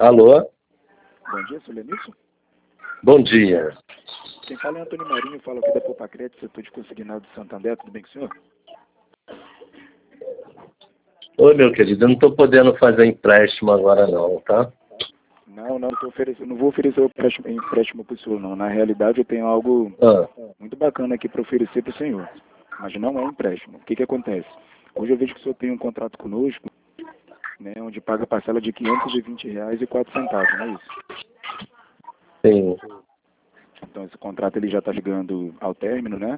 Alô? Bom dia, seu Lenilson. Bom dia. Quem fala é Antônio Marinho, falo aqui da Popacred, setor de consignado de Santander, tudo bem com o senhor? Oi, meu querido, eu não estou podendo fazer empréstimo agora não, tá? Não vou oferecer o empréstimo para o senhor, não. Na realidade, eu tenho algo Ah, muito bacana aqui para oferecer para o senhor, mas não é empréstimo. O que que acontece? Hoje eu vejo que o senhor tem um contrato conosco, né, onde paga parcela de R$ 520,04, não é isso? sim. Então, esse contrato ele já está chegando ao término, né?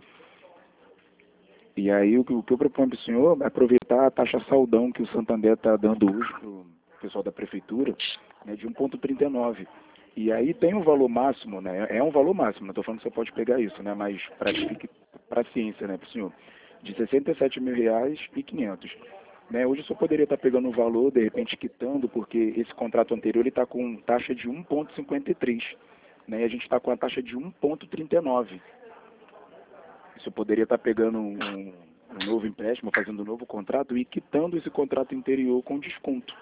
E aí, o que eu proponho para o senhor é aproveitar a taxa saldão que o Santander está dando hoje para o pessoal da prefeitura, né, de 1,39. E aí tem um valor máximo, né? É um valor máximo, não estou falando que você pode pegar isso, né? Mas para a ciência, né, para o senhor, de R$ 67.500. Né? Hoje eu só poderia estar pegando o valor, de repente quitando, porque esse contrato anterior ele está com taxa de 1,53, né? E a gente está com a taxa de 1,39. Isso eu poderia estar pegando um novo empréstimo, fazendo um novo contrato e quitando esse contrato anterior com desconto.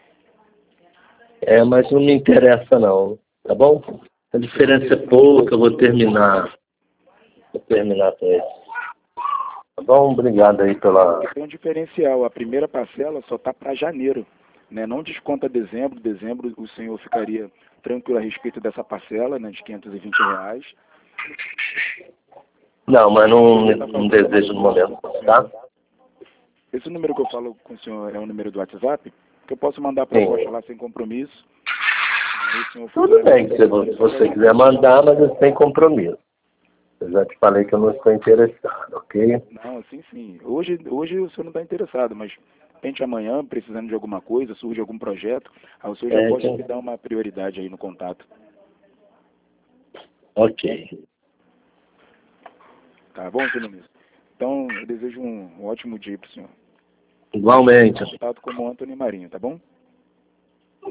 Mas não me interessa não, tá bom? A diferença é pouca, eu vou terminar com isso. Tá bom? Obrigado aí pela... Tem um diferencial, a primeira parcela só está para janeiro, né? Não desconta dezembro, dezembro o senhor ficaria tranquilo a respeito dessa parcela, né, de R$ 520. Não, mas não desejo no momento, tá? Esse número que eu falo com o senhor é o número do WhatsApp, que eu posso mandar a Sim. proposta lá sem compromisso. Aí o senhor Tudo bem, se você quiser mandar, mas sem compromisso. Eu já te falei que eu não estou interessado, ok? Não, sim. Hoje o senhor não está interessado, mas de repente amanhã, precisando de alguma coisa, surge algum projeto, aí o senhor já pode me dar uma prioridade aí no contato. Ok. Tá bom, senhor ministro? Então, eu desejo um ótimo dia para o senhor. Igualmente. Contato como Antônio Marinho, tá bom?